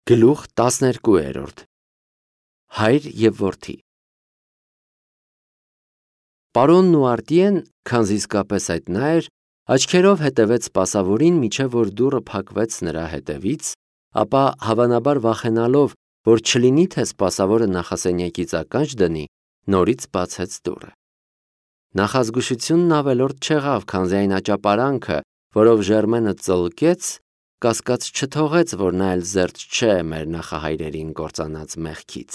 Գլուխ 12 Հայր և որդի Պարոնն ու Արտիեն, քանզի իսկապես այդ նա էր, աչքերով հետևեց սպասավորին, մինչև որ դուռը փակվեց նրա հետևից, ապա հավանաբար վախենալով, որ չլինի թե սպասավորը նախասենյակից ականջ դնի, նորից բացեց դուռը։ Նախազգուշությունն ավելորդ չեղավ, քանզի այն աճապարանքը, որով Ժերմենը ծլկեց, կասկած չթողեց, որ նա էլ զերծ չէ մեր նախահայրերին կործանած մեղքից։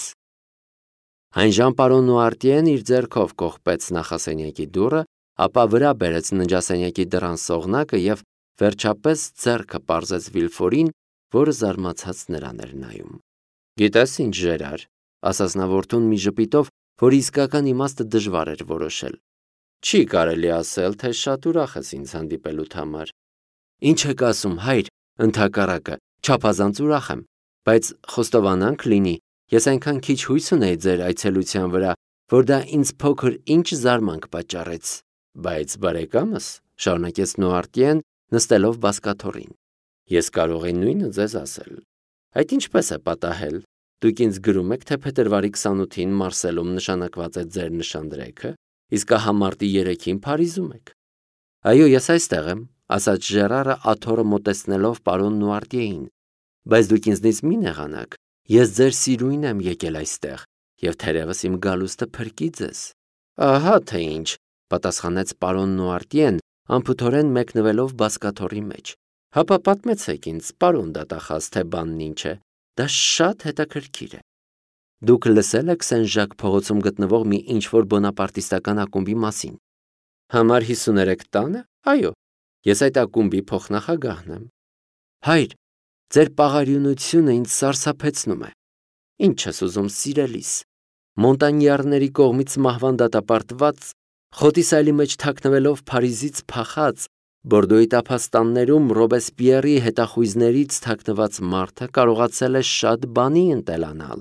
Այնժամ պարոնն ու Արտիեն իր ձեռքով կողպեց նախասենյակի դուռը, ապա վրա բերեց ննջասենյակի դռան սողնակը և վերջապես ձեռքը պարզեց Վիլֆորին, որը զարմացած նրան էր նայում։ «Գիտես ինչ, Ժերար», ասաց նա որդուն մի ժպիտով, որի իսկական իմաստը դժվար էր որոշել, «չի կարելի ասել, թե շատ ուրախ ես ինձ հանդիպելուդ համար»։ «Ինչ եք ասում, հայր, ընդհակառակը, չափազանց ուրախ եմ, բայց խոստովանանք լինի, ես այնքան քիչ հույս ունեի ձեր այցելության վրա, որ դա ինձ փոքր ինչ զարմանք պատճառեց, բայց բարեկամս», շարունակեց Նոարտիեն, նստելով բազկաթոռին, «ես կարող էի նույնը ձեզ ասել։ Այդ ինչպես է պատահել, դուք ինձ գրում եք, թե փետրվարի 28-ին Մարսելում նշանակված է ձեր նշանдрեքը, իսկ ահա մարտի 3-ին Փարիզում եք»։ «Այո, ես այստեղ եմ», ասաց Ժերարը աթոռը մոտեցնելով պարոն Նուարտիեին, «բայց դուք ինձնից մի նեղանաք, ես ձեր սիրույն եմ եկել այստեղ, և թերևս իմ գալուստը փրկի ձեզ»։ «Ահա թե ինչ», պատասխանեց պարոն Նուարտիեն, անփութորեն մեկնվելով բազկաթոռի մեջ, «հապա պատմեցեք ինձ, պարոն դատախազ, թե բանն ինչ է, դա շատ հետաքրքիր է։ Դուք լսել եք Սեն-Ժակ փողոցում գտնվող մի ինչ-որ բոնապարտիստական ակումբի մասին»։ «Համար 53 տանը, այո, ես այդ ակումբի փոխնախագահն եմ»։ «Հայր, ձեր պաղարիունությունը ինձ սարսափեցնում է։ Ինչ ես ուզում, սիրելիս, Մոնտանյարների կողմից մահվան դատապարտված, խոտի սայլի մեջ թաքնվելով Փարիզից փախած, Բորդոյի տափաստաններում Ռոբեսպիերի հետախույզներից թաքնված մարդը կարողացել է շատ բանի ընտելանալ։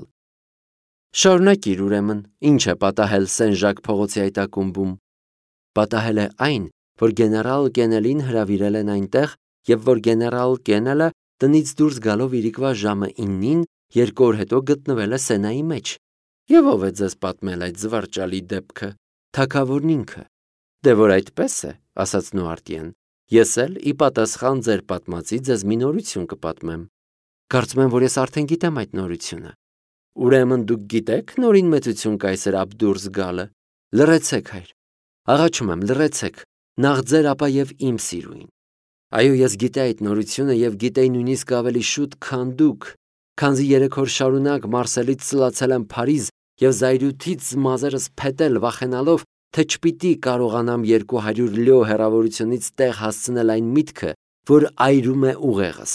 Շարունակիր ուրեմն, ինչ է պատահել Սեն-Ժակ փողոցի այդ ակումբում»։ «Պատահել է այն, որ գեներալ Կենելին հրավիրել են այնտեղ և որ գեներալ Կենելը տնից դուրս գալով իրիկվա ժամը 9-ին 2 օր հետո գտնվել է Սենայի մեջ։ Եվ ով է ձեզ պատմել այդ զվարճալի դեպքը։ Թագավորն ինքը»։ «Դե որ այդպես է, ասաց Նուարտիեն, ես էլ ի պատասխան ձեր պատմածի ձեզ մի նորություն կպատմեմ։ Կարծում եմ, որ ես արդեն գիտեմ այդ նորությունը։ Ուրեմն դուք գիտեք նորին մեծություն կայսր Աբդուրզ գալը։ Լռեցեք, հայր, աղաչում եմ, լռեցեք, նախ ձեր, ապա և իմ սիրույն։ Այո, ես գիտեի այդ նորությունը և գիտեի նույնիսկ ավելի շուտ, քան դուք, քանզի 3 օր շարունակ Մարսելից սլացել եմ Փարիզ և զայրույթից մազերս փետել, վախենալով, թե չպիտի կարողանամ 200 լյո հեռավորությունից տեղ հասցնել այն միտքը, որ այրում է ուղեղս։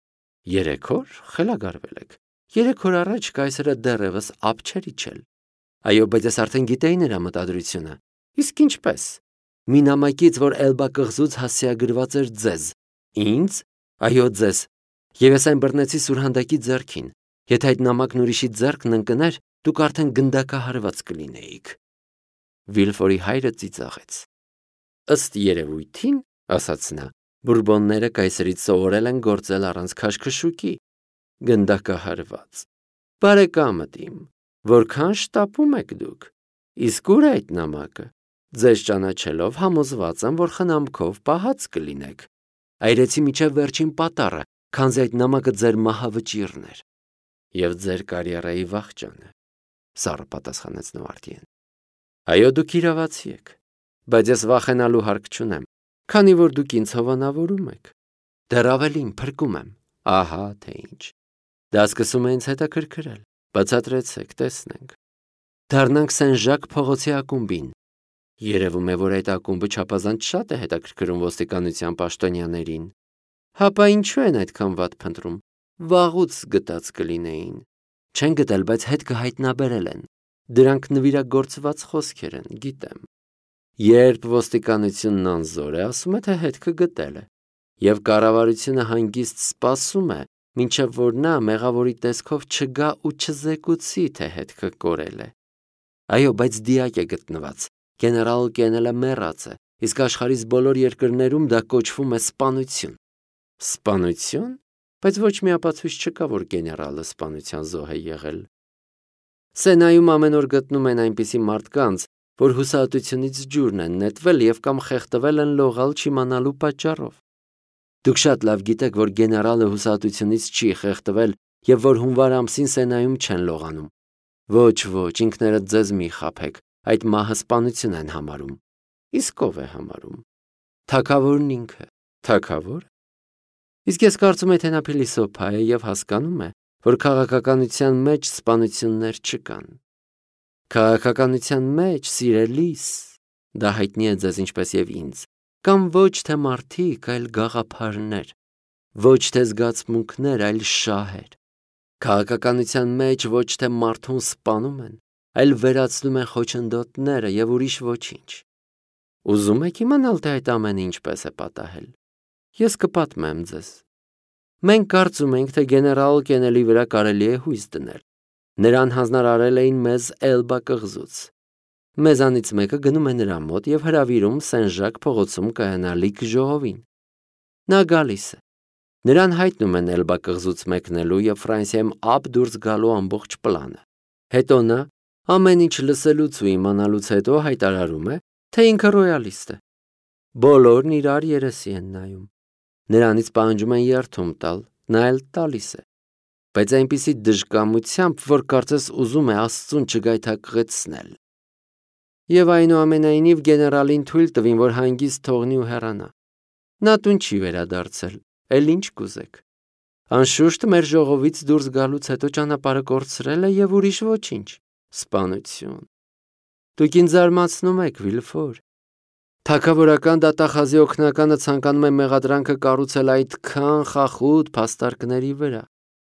3 օր խելագարվել եք։ 3 օր առաջ կայսրը դեռևս ափ չէր իջել։ Այո, բայց ես արդեն գիտեի նրա մտադրությունը։ Իսկ ինչպես։ Մի նամակից, որ Էլբա կղզուց հասցեագրված էր ձեզ։ Ինձ։ Այո, ձեզ։ Եվ ես այն բռնեցի Սուրհանդակի ձեռքին։ Եթե այդ նամակն ուրիշի ձեռքն ընկներ, դուք արդեն գնդակահարված կլինեիք։ Վիլֆորի հայրը ծիծաղեց։ Ըստ երևույթին, ասաց նա, բուրբոնները կայսրից սովորել են գործել առանց քաշքշուկի։ Գնդակահարված։ Բարեկամդ իմ, որքան շտապում եք դուք։ Իսկ ուր է այդ նամակը։ Ձեզ ճանաչելով համոզված եմ, որ խնամքով պահած կլինեք։ Այրեցի միջև վերջին պատառը, քանզի այդ նամակը ձեր մահավճիռն էր։ Եվ ձեր կարիերայի վախճանը, սառը պատասխանեց Նուարտիեն։ Այո, դուք իրավացի եք, բայց ես վախենալու հարկ չունեմ, քանի որ դուք ինձ հովանավորում եք։ Դեռ ավելին, փրկում եմ։ Ահա թե ինչ։ Դա սկսում է ինձ հետաքրքրել։ Բացատրեցեք, տեսնենք։ Դառնանք Սեն-Ժակ փողոցի ակումբին։ Երևում է, որ այդ ակումբը չափազանց շատ է հետաքրքրում ոստիկանության պաշտոնյաներին։ Հապա ինչու են այդքան վատ փնտրում։ Վաղուց գտած կլինեին։ Չեն գտել, բայց հետ կհայտնաբերել են։ Դրանք նվիրագործված խոսքեր են, գիտեմ։ Երբ ոստիկանությունն անզոր է, ասում է, թե հետքը գտել է, և կառավարությունը հանգիստ սպասում է, մինչև որ նա մեղավորի տեսքով չգա ու չզեկուցի, թե հետքը կորել է։ Այո, բայց դիակ է գտնված։ Գեներալ Կենելը մեռած է, իսկ աշխարհիս բոլոր երկրներում դա կոչվում է սպանություն։ Սպանություն։ բայց ոչ մի ապացույց չկա, որ գեներալը սպանության զոհ է եղել։ Սենայում ամեն օր գտնում են այնպիսի մարդկանց, որ հուսահատությունից ջուրն են նետվել և կամ խեղդվել են լողալ չիմանալու պատճառով։ Դուք շատ լավ գիտեք, որ գեներալը հուսահատությունից չի խեղդվել և որ հունվար ամսին Սենայում չեն լողանում։ Ոչ, ինքներդ ձեզ մի խաբեք, այդ մահը սպանություն են համարում։ Իսկ ով է համարում։ Թագավորն ինքը։ Թագավորը։ Իսկ ես կարծում եմ, թե նա փիլիսոփա է և հասկանում է, որ քաղաքականության մեջ սպանություններ չկան։ Քաղաքականության մեջ, սիրելիս, դա հայտնի է ձեզ ինչպես և ինձ, կամ ոչ թե մարդիկ, այլ գաղափարներ, ոչ թե զգացմունքներ, այլ շահեր։ Քաղաքականության մեջ ոչ թե մարդուն սպանում են, այլ վերացնում են խոչընդոտները և ուրիշ ոչինչ։ Ուզում եք իմանալ, թե այդ ամենը ինչպես է պատահել։ Ես կպատմեմ ձեզ։ Մենք կարծում ենք, թե գեներալ Կենելի վրա կարելի է հույս դնել։ Նրան հանձնարարել էին մեզ Էլբա կղզուց։ Մեզանից մեկը գնում է նրա մոտ և հրավիրում Սեն-Ժակ փողոցում կայանալիք ժողովին։ Նա գալիս է։ Նրան հայտնում են Էլբա կղզուց մեկնելու և Ֆրանսիայում ափ դուրս գալու ամբողջ պլանը։ Հետո նա, ամեն ինչ լսելուց ու իմանալուց հետո հայտարարում է, թե ինքը ռոյալիստ է։ Բոլորն իրար երեսի են նայում։ Նրանից պահանջում են երդում տալ, նա էլ տալիս է։ Բայց այնպիսի դժկամությամբ, որ կարծես ուզում է Աստծուն չգայթակղեցնել։ Եվ այնուամենայնիվ գեներալին թույլ տվին, որ հանգիստ թողնի ու հեռանա։ Նա տուն չի վերադարձել, էլ ինչ կուզեք։ Անշուշտ մեր ժողովից դուրս գալուց հետո ճանապարհը կորցրել է և ուրիշ ոչինչ։ Սպանություն։ Դուք ինձ զարմացնում եք, Վիլֆոր։ Թագավորական դատախազի օգնականը ցանկանում է մեղադրանքը կառուցել այդքան խախուտ փաստարկների վրա։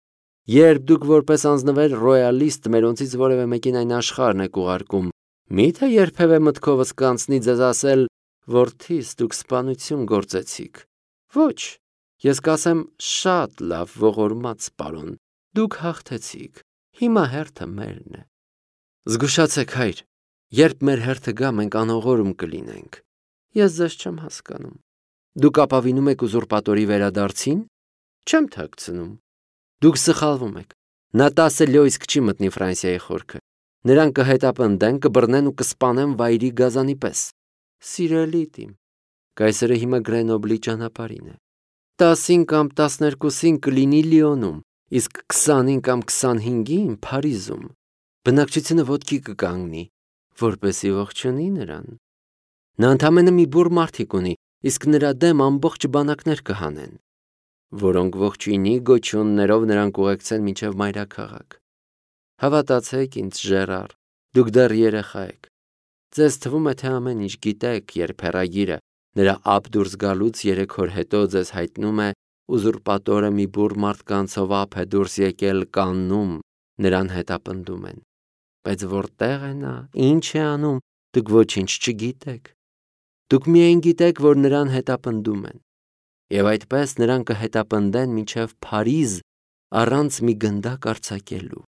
Երբ դուք որպես անձնվեր ռոյալիստ մերոնցից որևէ մեկին այն աշխարհն եք ուղարկում, միթե երբևէ մտքովս կանցնի ձեզ ասել, որդիս, դուք սպանություն գործեցիք։ Ոչ, ես կասեմ շատ լավ ողորմած պարոն, դուք հաղթեցիք, հիմա հերթը մերն է։ Զգուշացեք, հայր, երբ մեր հերթը գա, մենք անողորմ կլինենք։ Ես ձեզ չեմ հասկանում։ Դուք ապավինում եք ուզուրպատորի վերադարձին։ Չեմ թաքցնում։ Դուք սխալվում եք։ Նա 10 լյոյսկ չի մտնի Ֆրանսիայի խորքը։ Նրան կհետապնդեն, կբռնեն ու կսպանեն վայրի գազանի պես։ Սիրելի իմ, կայսրը հիմա Գրենոբլի ճանապարհին է։ 10-ին կամ 12-ին կլինի Լիոնում, իսկ 20-ին կամ 25-ին Փարիզում։ Բնակչությունը ոտքի կկանգնի, որպեսզի ողջունի նրան։ Նա ընդամենը մի բուռ մարդիկ ունի, իսկ նրա դեմ ամբողջ բանակներ կհանեն, որոնք ողջույնի գոչյուններով նրան կուղեկցեն մինչև մայրաքաղաք։ Հավատացեք ինձ, Ժերար, դուք դեռ երեխա եք։ Ձեզ թվում է, թե ամեն ինչ գիտեք, երբ հեռագիրը նրա ափ դուրս գալուց 3 օր հետո ձեզ հայտնում է ուզուրպատորը մի բուռ մարդկանցով ափ է դուրս եկել կաննում, նրան հետապնդում են։ Բայց որտեղ է նա, ինչ է անում, դուք ոչինչ չգիտեք։ Դուք միայն գիտեք, որ նրան հետապնդում են։ Եվ այդպես նրան կհետապնդեն մինչև Փարիզ առանց մի գնդակ արձակելու։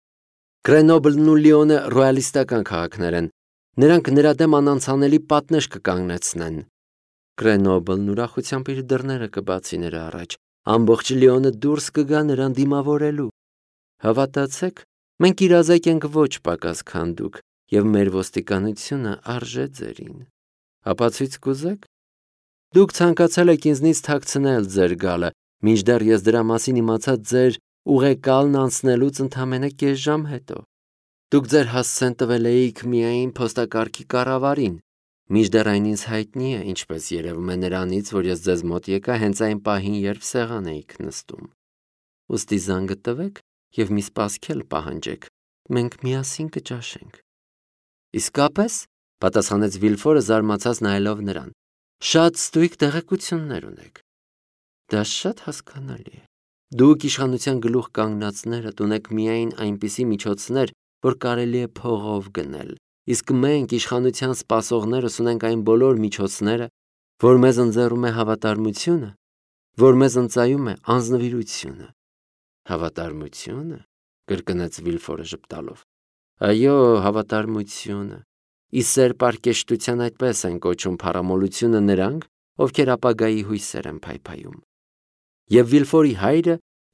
Գրենոբլն ու Լիոնը ռոյալիստական քաղաքներ են։ Նրանք նրա դեմ անանցանելի պատնեշ կկանգնեցնեն։ Գրենոբլն ուրախությամբ իր դռները կբացի նրա առաջ։ Ամբողջ Լիոնը դուրս կգա նրան դիմավորելու։ Հավատացեք, մենք իրազեկ ենք ոչ պակաս քան դուք, և մեր ոստիկանությունը արժե ձերին։ Ապացույց կուզեք։ Դուք ցանկացել եք ինձնից թաքցնել ձեր գալը, մինչդեռ ես դրա մասին իմացա ձեր ուղեկալն անցնելուց ընդամենը կես ժամ հետո։ Դուք ձեր հասցեն տվել էիք միայն փոստակարգի կառավարին, մինչդեռ այն ինձ հայտնի է, ինչպես երևում է նրանից, որ ես ձեզ մոտ եկա հենց այն պահին, երբ սեղան էիք նստում։ Ուստի զանգը տվեք և մի սպասքել պահանջեք, մենք միասին կճաշենք։ Իսկապես, պատասխանեց Վիլֆորը զարմացած նայելով նրան, շատ ստույգ տեղեկություններ ունեք։ Դա շատ հասկանալի է։ Դուք իշխանության գլուխ կանգնածներդ ունեք միայն այնպիսի միջոցներ, որ կարելի է փողով գնել, իսկ մենք իշխանության սպասողներս ունենք այն բոլոր միջոցները, որ մեզ ընձեռում է հավատարմությունը, որ մեզ ընծայում է անձնվիրությունը։ Հավատարմությունը, կրկնեց Վիլֆորը ժպտալով։ Այո, հավատարմությունը։ Իսեր պարկեշտության այդպես են կոչում փառամոլությունը նրանք, ովքեր ապագայի հույսեր են փայփայում։ Եվ Վիլֆորի հայրը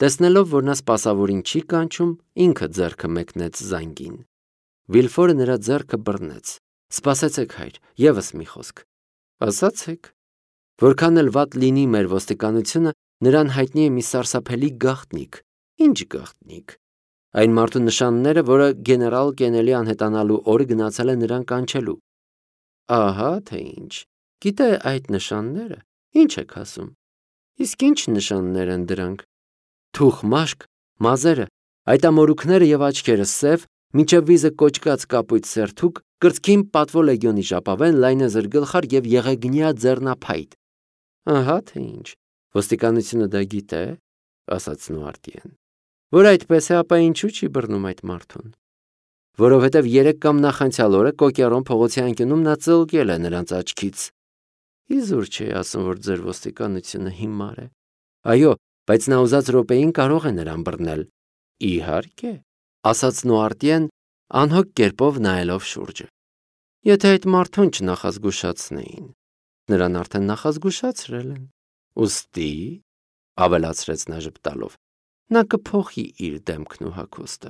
Տեսնելով, որ նա սպասավորին չի կանչում, ինքը ձեռքը մեկնեց զանգին։ Վիլֆորը նրա ձեռքը բռնեց։ Սպասեցեք, հայր, եւս մի խոսք։ Ասացեք։ Որքան էլ վատ լինի մեր ոստիկանությունը, նրան հայտնի է մի սարսափելի գաղտնիք։ Ինչ գաղտնիք։ Այն մարդու նշանները, որը գեներալ Կենելի անհետանալու օրը գնացել է նրան կանչելու։ Ահա թե ինչ։ Գիտե այդ նշանները։ Ինչ եք ասում։ Իսկ ինչ նշաններ են դրանք։ Թուխ մաշկ, մազերը, այդ ամորուքները եւ աչքերը սև, մինչև վիզը կոճկած կապույտ սերթուկ, կրծքին պատվո լեգիոնի ժապավեն, լայնազր գլխար եւ եղեգնյա ձեռնափայտ։ Ահա թե ինչ։ Ոստիկանությունը դա գիտե, ասաց Նուարտիեն։ Որ այդպես է, ապա ինչու չի բռնում այդ մարդուն։ Որովհետև 3 կամ նախանցյալ օրը Կոկյարոն փողոցի անկյունում նա ծլկել է նրանց աչքից։ Իզուր չի ասում, որ ձեր ոստիկանությունը հիմար է։ Այո, բայց նա ուզած րոպեին կարող է նրան բռնել։ Իհարկե, ասաց Նուարտիեն, անհոգ կերպով նայելով շուրջը։ Եթե այդ մարդուն չնախազգուշացնեին, նրան արդեն նախազգուշացրել են։ Ուստի, ավելացրեց նա ժպտալով, նա կփոխի իր դեմքն ու հագուստը։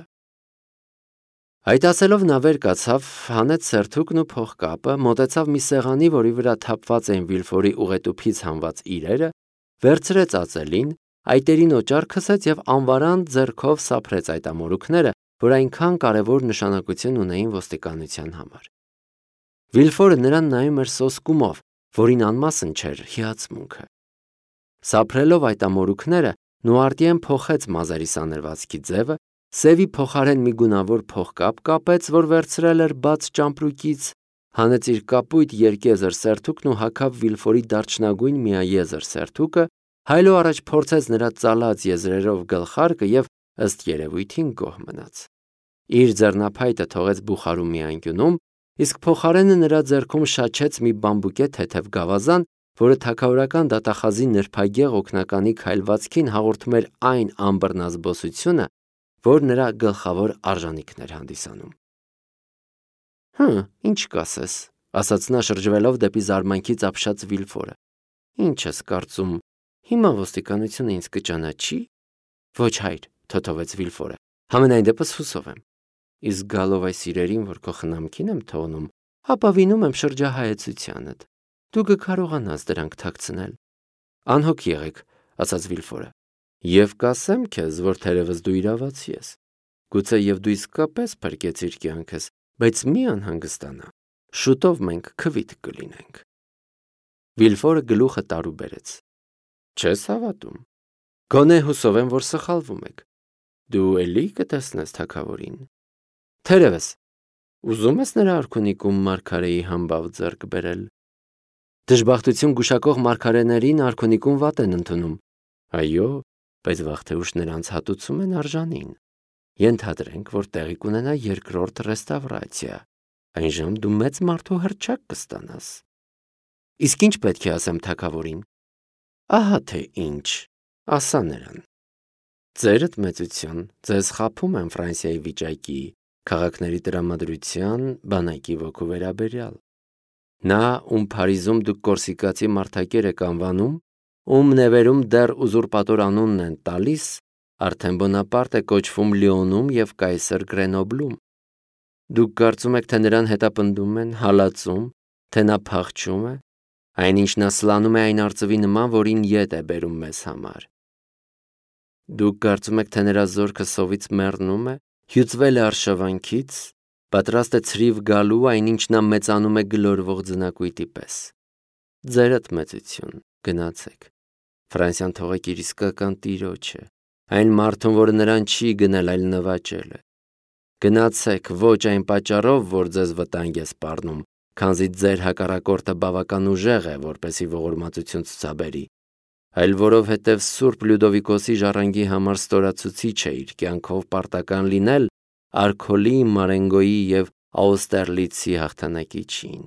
Այդ ասելով նա վեր կացավ, հանեց սերթուկն ու փողկապը, մոտեցավ մի սեղանի, որի վրա թափված էին Վիլֆորի ուղետուփից հանված իրերը, վերցրեց ածելին, այտերին օճառ քսեց եւ անվարան ձեռքով սափրեց այդ ամորուքները, որ այնքան կարևոր նշանակություն ունեին ոստիկանության համար։ Վիլֆորը նրան նայում էր սոսկումով, որին անմասն չէր հիացմունքը։ Սափրելով այդ ամորուքները, Նուարտիեն փոխեց մազերի սանրվածքի ձևը, սևի փոխարեն մի գունավոր փողկապ կապեց, որ վերցրել էր բաց ճամպրուկից, հանեց իր կապույտ երկեզր սերթուկն ու հագավ Վիլֆորի դարչնագույն միաեզր սերթուկը, հայլո առաջ փորձեց նրա ծալած եզրերով գլխարկը եւ ըստ երևույթին գոհ մնաց։ Իր ձեռնափայտը թողեց բուխարու մի անկյունում, իսկ փոխարենը նրա ձեռքում շաչեց մի բամբուկե թեթև գավազան, որը թագավորական դատախազի նրբագեղ օգնականի քայլվածքին հաղորդում էր այն անբռնազբոսությունը, որ նրա գլխավոր արժանիքն էր հանդիսանում։ Ինչ կասես, ասաց նա շրջվելով դեպի զարմանքից ապշած Վիլֆորը։ Ինչ ես կարծում, հիմա ոստիկանությունը ինձ կճանաչի։ Ոչ հայր, թոթովեց Վիլֆորը, համենայն դեպս հուսով եմ։ Իսկ գալով այս իրերին, որ քո խնամքին եմ թողնում, ապավինում եմ շրջահայեցությանդ։ Դու կկարողանաս դրանք թաքցնել։ Անհոգ եղեք, ասաց Վիլֆորը։ Եվ կասեմ քեզ, որ թերևս դու իրավացի ես։ Գուցե եւ դու իսկապես փրկեցիր կյանքս, բայց մի անհանգստանա։ Շուտով մենք քվիթ կլինենք։ Վիլֆորը գլուխը տարու բերեց։ Չես հավատում։ Գոնե հուսով եմ, որ սխալվում եք։ Դու էլի կտեսնես թագավորին։ Թերևս, ուզում ես նրա արքունիկում մարգարեի համբավ ձեռք բերել։ Դժբախտություն գուշակող մարգարեներին արքունիկում վատ են ընդունում։ Այո, բայց վաղ թե ուշ նրանց հատուցում են արժանին։ Ենթադրենք, որ տեղի կունենա երկրորդ ռեստավրացիա։ Այնժամ դու մեծ մարդու հռչակ կստանաս։ Իսկ ինչ պետք է ասեմ թագավորին։ Ահա թե ինչ, ասա նրան։ Ձերդ մեծություն, ձեզ խաբում եմ Ֆրանսիայի վիճակի, քաղաքների տրամադրության, բանակի ոգու վերաբերյալ։ Նա, ում Փարիզում դուք կորսիկացի մարդակեր եք անվանում, ում նևերում դեռ ուզուրպատոր անունն են տալիս, արդեն Բոնապարտ է կոչվում Լիոնում եւ կայսր Գրենոբլում։ Դուք կարծում եք, թե նրան հետապնդում են, հալածում, թե նա փախչում է, այնինչ նա սլանում է այն արծվի նման, որին ետ է բերում մեզ համար։ Դուք կարծում եք, թե նրա զորքը սովից մեռնում է, հյուծվել է արշավանքից, պատրաստ է ցրիվ գալու, այնինչ նա մեծանում է գլորվող ձնակույտի պես։ Ձերդ մեծություն, գնացեք։ Ֆրանսիան թողեք իր իսկական տիրոջը, այն մարդուն, որը նրան չի գնել, այլ նվաճել է։ Գնացեք ոչ այն պատճառով, որ ձեզ վտանգ է սպառնում, քանզի ձեր հակառակորդը բավական ուժեղ է, որպեսզի ողորմածություն ցուցաբերի, այլ որովհետև Սուրբ Լյուդովիկոսի ժառանգի համար ստորացուցիչ է իր կյանքով պարտական լինել Արքոլի, Մարենգոյի և Աուստերլիցի հաղթանակիչին։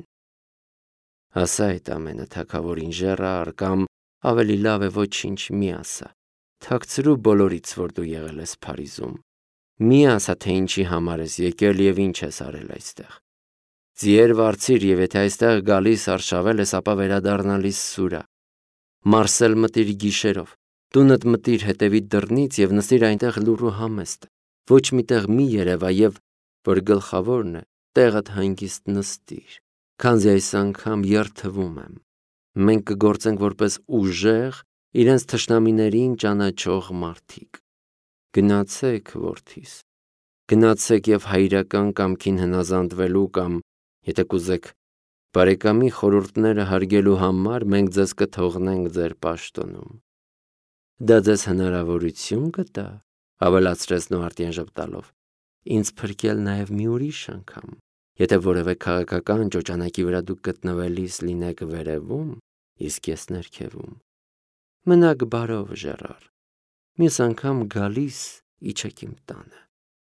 Ասա այդ ամենը թագավորին Ժերար, կամ ավելի լավ է ոչինչ մի ասա։ Թաքցրու բոլորից, որ դու եղել ես Փարիզում։ Մի ասա, թե ինչի համար ես եկել և ինչ ես արել այստեղ։ Ձիեր վարձիր, և եթե այստեղ գալիս արշավել ես, ապա վերադառնալիս սուրա։ Մարսել մտիր գիշերով, Տունդ մտիր հետևի դռնից եւ նստիր այնտեղ լուռ ու համեստ, ոչ միտեղ մի երևա եւ, որ գլխավորն է, տեղդ հանգիստ նստիր, քանզի այս անգամ երթվում եմ։ Մենք կգործենք որպես ուժեղ, իրենց թշնամիներին ճանաչող մարդիկ։ Գնացեք, որդիս, գնացեք եւ հայրական կամքին հնազանդվելու կամ, եթե կուզեք, բարեկամի խորհուրդները հարգելու համար մենք ձեզ կթողնենք ձեր պաշտոնում։ Դա ձեզ հնարավորություն կտա, ավելացրեց Նոարտիեն ժպտալով, ինձ փրկել նաև մի ուրիշ անգամ, եթե որևէ քաղաքական ճոճանակի վրա դուք գտնվելիս լինեք վերևում, իսկ ես ներքևում։ Մնաք բարով, Ժերար, մյուս անգամ գալիս իջեք իմ տանը։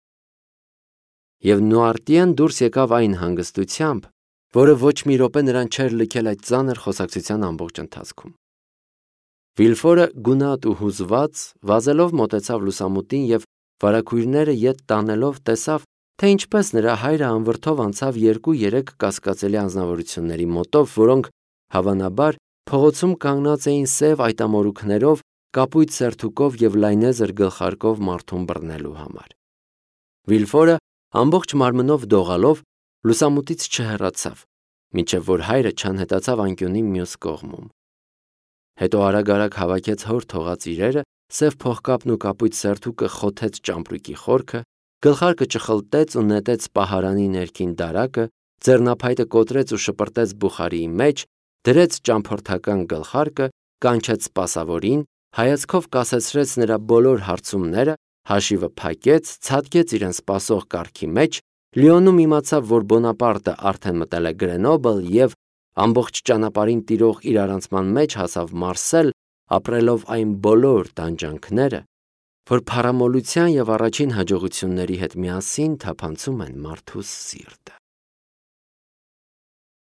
Եվ Նոարտիեն դուրս եկավ այն հանգստությամբ, որը ոչ մի րոպե նրան չէր լքել այդ ծանր խոսակցության ամբողջ ընթացքում։ Վիլֆորը գունատ ու հուզված վազելով մոտեցավ լուսամուտին եւ վարագույրները ետ տանելով տեսավ, թե ինչպես նրա հայրը անվրդով անցավ 2-3 կասկածելի անձնավորությունների մոտով, որոնք հավանաբար փողոցում կանգնած էին սև այտամորուքներով, կապույտ սերթուկով եւ լայնեզր գլխարկով մարդուն բռնելու համար։ Վիլֆորը ամբողջ մարմնով դողալով լուսամուտից չհեռացավ, մինչև որ հայրը չանհետացավ անկյունի մյուս կողմում։ Հետո արագ-արագ հավաքեց հոր թողած իրերը, սև փողկապն ու կապույտ սերթուկը խոթեց ճամպրուկի խորքը, գլխարկը ճխլտեց ու նետեց պահարանի ներքին դարակը, ձեռնափայտը կոտրեց ու շպրտեց բուխարիի մեջ, դրեց ճամփորդական գլխարկը, կանչեց սպասավորին, հայացքով կասեցրեց նրա բոլոր հարցումները, հաշիվը փակեց, ցատկեց իրեն սպասող կառքի մեջ, Լիոնում իմացավ, որ Բոնապարտը արդեն մտել է Գրենոբլ եւ ամբողջ ճանապարհին տիրող իրարանցման մեջ հասավ Մարսել, ապրելով այն բոլոր տանջանքները, որ փառամոլության եւ առաջին հաջողությունների հետ միասին թափանցում են մարդուս սիրտը։